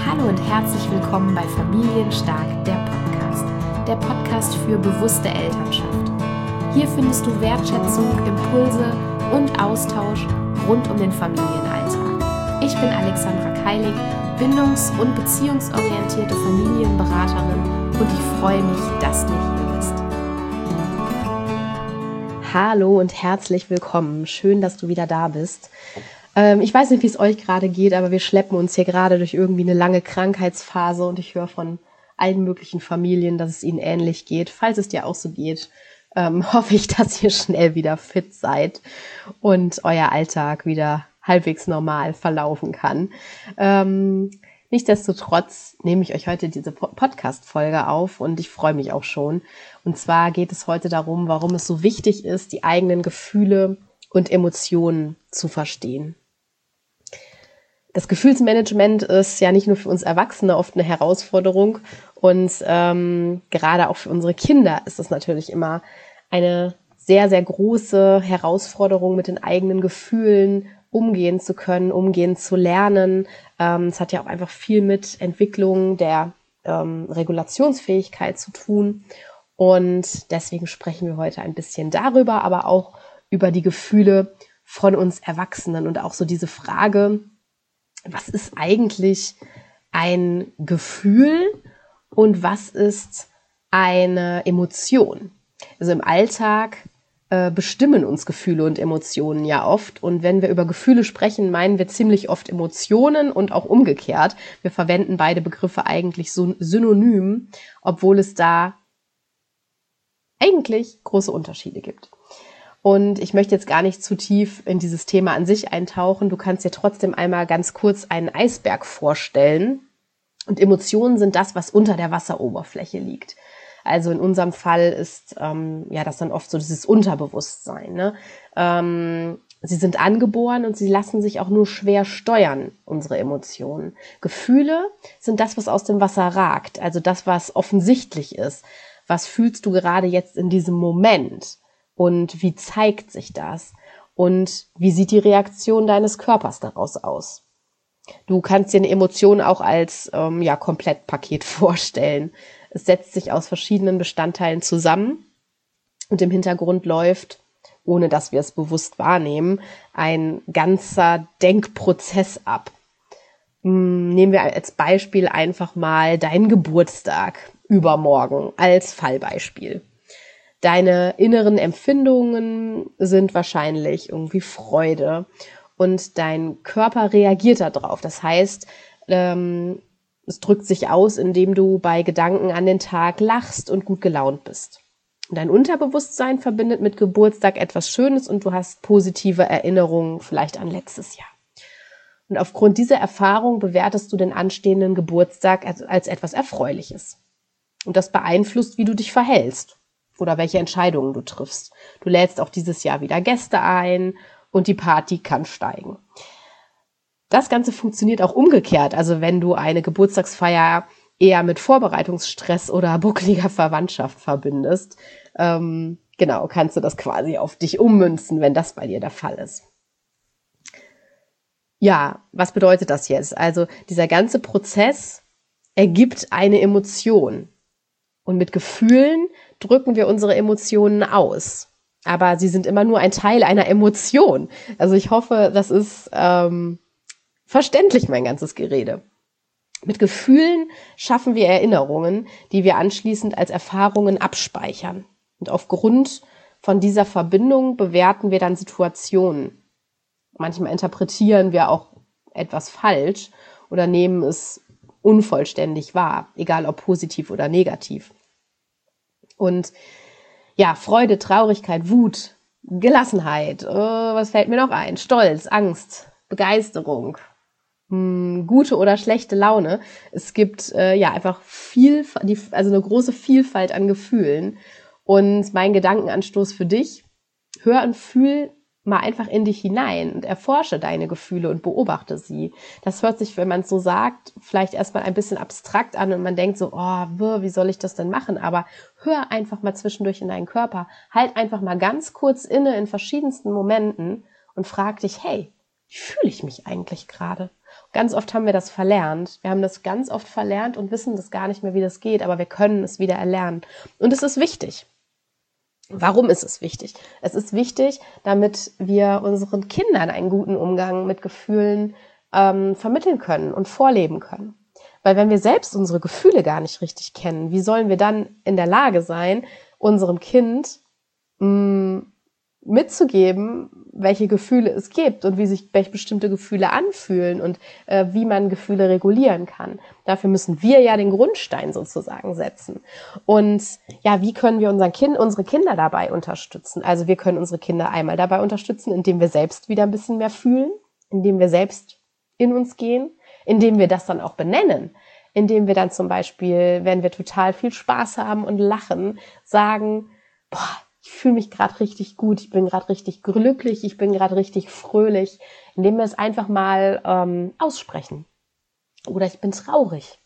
Hallo und herzlich willkommen bei Familienstark, der Podcast. Der Podcast für bewusste Elternschaft. Hier findest du Wertschätzung, Impulse und Austausch rund um den Familienalltag. Ich bin Alexandra Keilig, bindungs- und beziehungsorientierte Familienberaterin und ich freue mich, dass du hier bist. Hallo und herzlich willkommen. Schön, dass du wieder da bist. Ich weiß nicht, wie es euch gerade geht, aber wir schleppen uns hier gerade durch irgendwie eine lange Krankheitsphase und ich höre von allen möglichen Familien, dass es ihnen ähnlich geht. Falls es dir auch so geht, hoffe ich, dass ihr schnell wieder fit seid und euer Alltag wieder halbwegs normal verlaufen kann. Nichtsdestotrotz nehme ich euch heute diese Podcast-Folge auf und ich freue mich auch schon. Und zwar geht es heute darum, warum es so wichtig ist, die eigenen Gefühle und Emotionen zu verstehen. Das Gefühlsmanagement ist ja nicht nur für uns Erwachsene oft eine Herausforderung und gerade auch für unsere Kinder ist es natürlich immer eine sehr, sehr große Herausforderung, mit den eigenen Gefühlen umgehen zu können, umgehen zu lernen. Es hat ja auch einfach viel mit Entwicklung der Regulationsfähigkeit zu tun und deswegen sprechen wir heute ein bisschen darüber, aber auch über die Gefühle von uns Erwachsenen und auch so diese Frage, was ist eigentlich ein Gefühl und was ist eine Emotion? Also im Alltag bestimmen uns Gefühle und Emotionen ja oft. Und wenn wir über Gefühle sprechen, meinen wir ziemlich oft Emotionen und auch umgekehrt. Wir verwenden beide Begriffe eigentlich so synonym, obwohl es da eigentlich große Unterschiede gibt. Und ich möchte jetzt gar nicht zu tief in dieses Thema an sich eintauchen. Du kannst dir trotzdem einmal ganz kurz einen Eisberg vorstellen. Und Emotionen sind das, was unter der Wasseroberfläche liegt. Also in unserem Fall ist das dann oft so dieses Unterbewusstsein. Ne? Sie sind angeboren und sie lassen sich auch nur schwer steuern, unsere Emotionen. Gefühle sind das, was aus dem Wasser ragt. Also das, was offensichtlich ist. Was fühlst du gerade jetzt in diesem Moment? Und wie zeigt sich das? Und wie sieht die Reaktion deines Körpers daraus aus? Du kannst dir eine Emotion auch als Komplettpaket vorstellen. Es setzt sich aus verschiedenen Bestandteilen zusammen und im Hintergrund läuft, ohne dass wir es bewusst wahrnehmen, ein ganzer Denkprozess ab. Nehmen wir als Beispiel einfach mal deinen Geburtstag übermorgen als Fallbeispiel. Deine inneren Empfindungen sind wahrscheinlich irgendwie Freude und dein Körper reagiert darauf. Das heißt, es drückt sich aus, indem du bei Gedanken an den Tag lachst und gut gelaunt bist. Dein Unterbewusstsein verbindet mit Geburtstag etwas Schönes und du hast positive Erinnerungen vielleicht an letztes Jahr. Und aufgrund dieser Erfahrung bewertest du den anstehenden Geburtstag als etwas Erfreuliches. Und das beeinflusst, wie du dich verhältst oder welche Entscheidungen du triffst. Du lädst auch dieses Jahr wieder Gäste ein und die Party kann steigen. Das Ganze funktioniert auch umgekehrt. Also wenn du eine Geburtstagsfeier eher mit Vorbereitungsstress oder buckliger Verwandtschaft verbindest, kannst du das quasi auf dich ummünzen, wenn das bei dir der Fall ist. Ja, was bedeutet das jetzt? Also dieser ganze Prozess ergibt eine Emotion. Und mit Gefühlen drücken wir unsere Emotionen aus. Aber sie sind immer nur ein Teil einer Emotion. Also ich hoffe, das ist verständlich, mein ganzes Gerede. Mit Gefühlen schaffen wir Erinnerungen, die wir anschließend als Erfahrungen abspeichern. Und aufgrund von dieser Verbindung bewerten wir dann Situationen. Manchmal interpretieren wir auch etwas falsch oder nehmen es unvollständig wahr, egal ob positiv oder negativ. Und ja, Freude, Traurigkeit, Wut, Gelassenheit, was fällt mir noch ein? Stolz, Angst, Begeisterung, gute oder schlechte Laune. Es gibt einfach eine große Vielfalt an Gefühlen. Und mein Gedankenanstoß für dich: Hör und fühl mal einfach in dich hinein und erforsche deine Gefühle und beobachte sie. Das hört sich, wenn man es so sagt, vielleicht erstmal ein bisschen abstrakt an und man denkt so, wie soll ich das denn machen? Aber hör einfach mal zwischendurch in deinen Körper, halt einfach mal ganz kurz inne in verschiedensten Momenten und frag dich, hey, wie fühle ich mich eigentlich gerade? Ganz oft haben wir das verlernt. Wir haben das ganz oft verlernt und wissen das gar nicht mehr, wie das geht, aber wir können es wieder erlernen. Und es ist wichtig. Warum ist es wichtig? Es ist wichtig, damit wir unseren Kindern einen guten Umgang mit Gefühlen vermitteln können und vorleben können. Weil wenn wir selbst unsere Gefühle gar nicht richtig kennen, wie sollen wir dann in der Lage sein, unserem Kind mitzugeben, welche Gefühle es gibt und wie sich bestimmte Gefühle anfühlen und wie man Gefühle regulieren kann. Dafür müssen wir ja den Grundstein sozusagen setzen. Und ja, wie können wir unsere Kinder dabei unterstützen? Also wir können unsere Kinder einmal dabei unterstützen, indem wir selbst wieder ein bisschen mehr fühlen, indem wir selbst in uns gehen, indem wir das dann auch benennen, indem wir dann zum Beispiel, wenn wir total viel Spaß haben und lachen, sagen, boah, ich fühle mich gerade richtig gut, ich bin gerade richtig glücklich, ich bin gerade richtig fröhlich, indem wir es einfach mal aussprechen. Oder ich bin traurig.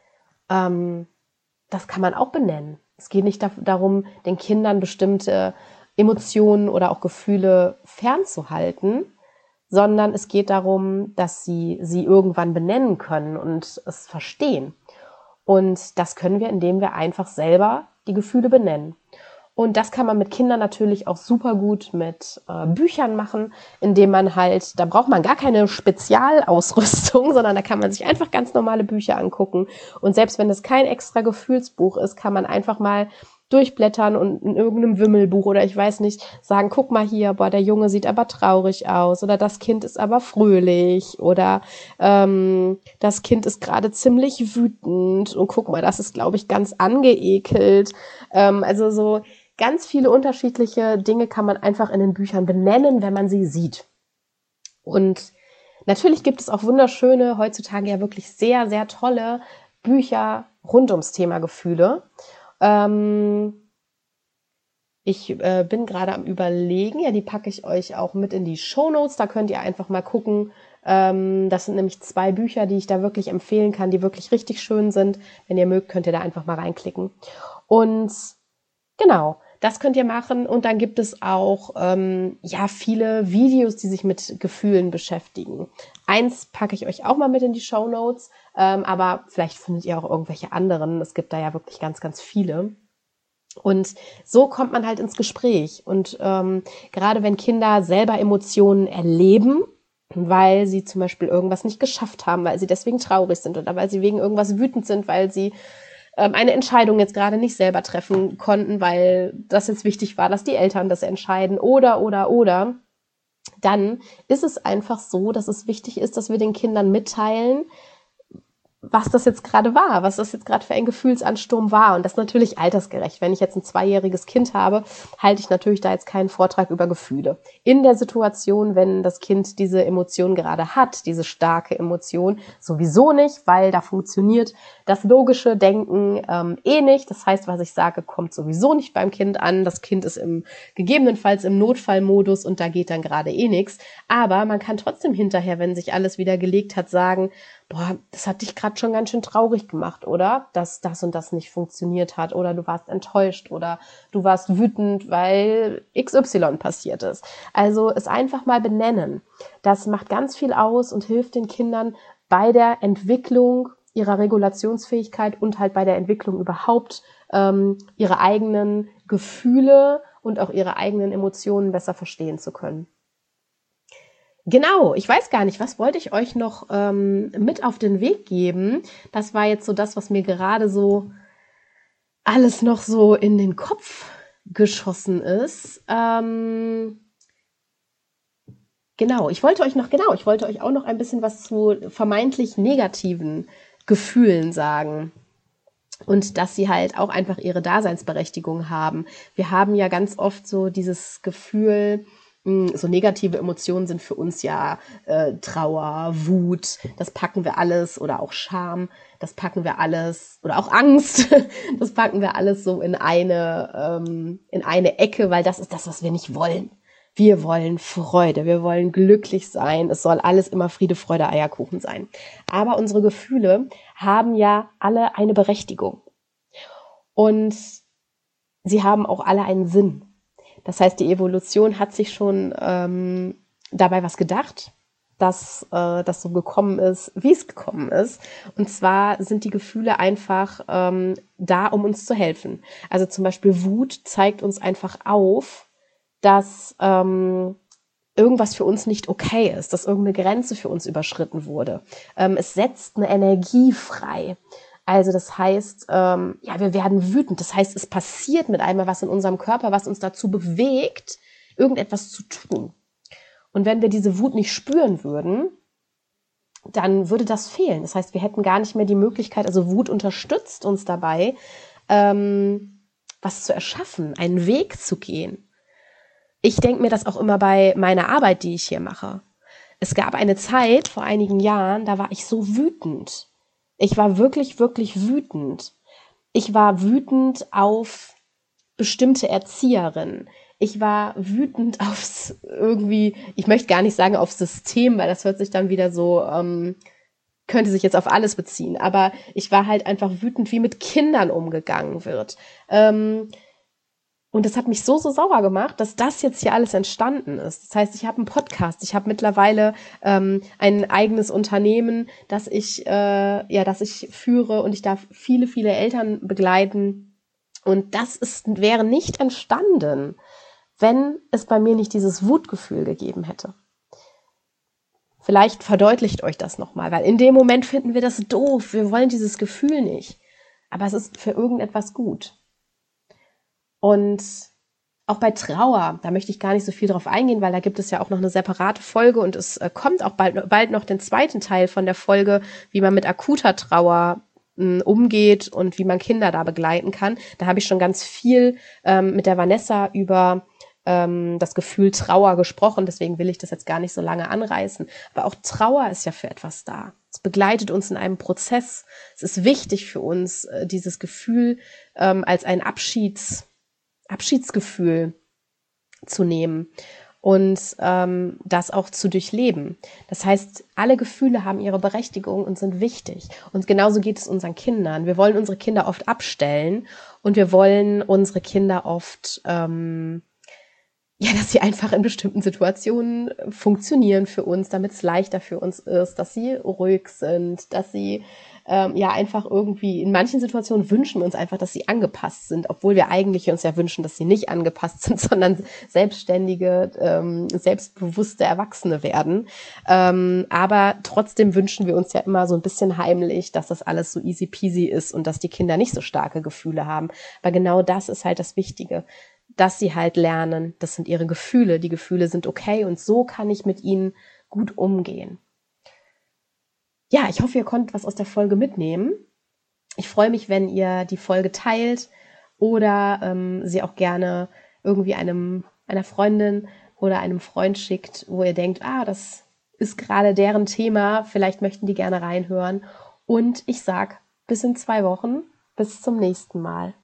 Das kann man auch benennen. Es geht nicht darum, den Kindern bestimmte Emotionen oder auch Gefühle fernzuhalten, sondern es geht darum, dass sie irgendwann benennen können und es verstehen. Und das können wir, indem wir einfach selber die Gefühle benennen. Und das kann man mit Kindern natürlich auch super gut mit Büchern machen, indem man halt, da braucht man gar keine Spezialausrüstung, sondern da kann man sich einfach ganz normale Bücher angucken. Und selbst wenn es kein extra Gefühlsbuch ist, kann man einfach mal durchblättern und in irgendeinem Wimmelbuch oder ich weiß nicht, sagen, guck mal hier, boah, der Junge sieht aber traurig aus oder das Kind ist aber fröhlich oder das Kind ist gerade ziemlich wütend und guck mal, das ist, glaube ich, ganz angeekelt. Also so ganz viele unterschiedliche Dinge kann man einfach in den Büchern benennen, wenn man sie sieht. Und natürlich gibt es auch wunderschöne, heutzutage ja wirklich sehr, sehr tolle Bücher rund ums Thema Gefühle. Ich bin gerade am Überlegen, ja, die packe ich euch auch mit in die Shownotes, da könnt ihr einfach mal gucken. Das sind nämlich 2 Bücher, die ich da wirklich empfehlen kann, die wirklich richtig schön sind. Wenn ihr mögt, könnt ihr da einfach mal reinklicken. Und genau, das könnt ihr machen. Und dann gibt es auch viele Videos, die sich mit Gefühlen beschäftigen. Eins packe ich euch auch mal mit in die Shownotes, aber vielleicht findet ihr auch irgendwelche anderen. Es gibt da ja wirklich ganz, ganz viele. Und so kommt man halt ins Gespräch. Und gerade wenn Kinder selber Emotionen erleben, weil sie zum Beispiel irgendwas nicht geschafft haben, weil sie deswegen traurig sind oder weil sie wegen irgendwas wütend sind, weil sie eine Entscheidung jetzt gerade nicht selber treffen konnten, weil das jetzt wichtig war, dass die Eltern das entscheiden oder, dann ist es einfach so, dass es wichtig ist, dass wir den Kindern mitteilen, was das jetzt gerade war, was das jetzt gerade für ein Gefühlsansturm war. Und das natürlich altersgerecht. Wenn ich jetzt ein 2-jähriges Kind habe, halte ich natürlich da jetzt keinen Vortrag über Gefühle. In der Situation, wenn das Kind diese Emotion gerade hat, diese starke Emotion, sowieso nicht, weil da funktioniert das logische Denken nicht. Das heißt, was ich sage, kommt sowieso nicht beim Kind an. Das Kind ist gegebenenfalls im Notfallmodus und da geht dann gerade nichts. Aber man kann trotzdem hinterher, wenn sich alles wieder gelegt hat, sagen, boah, das hat dich gerade schon ganz schön traurig gemacht, oder? Dass das und das nicht funktioniert hat oder du warst enttäuscht oder du warst wütend, weil XY passiert ist. Also es einfach mal benennen. Das macht ganz viel aus und hilft den Kindern bei der Entwicklung ihrer Regulationsfähigkeit und halt bei der Entwicklung überhaupt ihre eigenen Gefühle und auch ihre eigenen Emotionen besser verstehen zu können. Genau, ich weiß gar nicht, was wollte ich euch noch mit auf den Weg geben? Das war jetzt so das, was mir gerade so alles noch so in den Kopf geschossen ist. Ich wollte euch auch noch ein bisschen was zu vermeintlich negativen Gefühlen sagen. Und dass sie halt auch einfach ihre Daseinsberechtigung haben. Wir haben ja ganz oft so dieses Gefühl, so negative Emotionen sind für uns ja Trauer, Wut, das packen wir alles oder auch Scham, das packen wir alles oder auch Angst, das packen wir alles so in eine Ecke, weil das ist das, was wir nicht wollen. Wir wollen Freude, wir wollen glücklich sein, es soll alles immer Friede, Freude, Eierkuchen sein. Aber unsere Gefühle haben ja alle eine Berechtigung und sie haben auch alle einen Sinn. Das heißt, die Evolution hat sich schon dabei was gedacht. dass das so gekommen ist, wie es gekommen ist. Und zwar sind die Gefühle einfach da, um uns zu helfen. Also zum Beispiel Wut zeigt uns einfach auf, dass irgendwas für uns nicht okay ist, dass irgendeine Grenze für uns überschritten wurde. Es setzt eine Energie frei. Also das heißt, wir werden wütend. Das heißt, es passiert mit einmal was in unserem Körper, was uns dazu bewegt, irgendetwas zu tun. Und wenn wir diese Wut nicht spüren würden, dann würde das fehlen. Das heißt, wir hätten gar nicht mehr die Möglichkeit, also Wut unterstützt uns dabei, was zu erschaffen, einen Weg zu gehen. Ich denke mir das auch immer bei meiner Arbeit, die ich hier mache. Es gab eine Zeit vor einigen Jahren, da war ich so wütend. Ich war wirklich, wirklich wütend. Ich war wütend auf bestimmte Erzieherinnen. Ich war wütend aufs irgendwie, ich möchte gar nicht sagen aufs System, weil das hört sich dann wieder so, könnte sich jetzt auf alles beziehen. Aber ich war halt einfach wütend, wie mit Kindern umgegangen wird. Und das hat mich so sauer gemacht, dass das jetzt hier alles entstanden ist. Das heißt, ich habe einen Podcast, ich habe mittlerweile ein eigenes Unternehmen, das ich führe, und ich darf viele, viele Eltern begleiten. Und wäre nicht entstanden, wenn es bei mir nicht dieses Wutgefühl gegeben hätte. Vielleicht verdeutlicht euch das nochmal, weil in dem Moment finden wir das doof. Wir wollen dieses Gefühl nicht. Aber es ist für irgendetwas gut. Und auch bei Trauer, da möchte ich gar nicht so viel drauf eingehen, weil da gibt es ja auch noch eine separate Folge, und es kommt auch bald noch den zweiten Teil von der Folge, wie man mit akuter Trauer umgeht und wie man Kinder da begleiten kann. Da habe ich schon ganz viel mit der Vanessa über das Gefühl Trauer gesprochen, deswegen will ich das jetzt gar nicht so lange anreißen. Aber auch Trauer ist ja für etwas da. Es begleitet uns in einem Prozess. Es ist wichtig für uns, dieses Gefühl als ein Abschiedsgefühl zu nehmen und das auch zu durchleben. Das heißt, alle Gefühle haben ihre Berechtigung und sind wichtig. Und genauso geht es unseren Kindern. Wir wollen unsere Kinder oft abstellen, und wir wollen unsere Kinder oft dass sie einfach in bestimmten Situationen funktionieren für uns, damit es leichter für uns ist, dass sie ruhig sind, dass sie einfach irgendwie, in manchen Situationen wünschen wir uns einfach, dass sie angepasst sind, obwohl wir eigentlich uns ja wünschen, dass sie nicht angepasst sind, sondern selbstständige, selbstbewusste Erwachsene werden. Aber trotzdem wünschen wir uns ja immer so ein bisschen heimlich, dass das alles so easy peasy ist und dass die Kinder nicht so starke Gefühle haben. Aber genau das ist halt das Wichtige, dass sie halt lernen, das sind ihre Gefühle, die Gefühle sind okay, und so kann ich mit ihnen gut umgehen. Ja, ich hoffe, ihr konntet was aus der Folge mitnehmen. Ich freue mich, wenn ihr die Folge teilt oder sie auch gerne irgendwie einer Freundin oder einem Freund schickt, wo ihr denkt, das ist gerade deren Thema, vielleicht möchten die gerne reinhören. Und ich sag bis in 2 Wochen, bis zum nächsten Mal.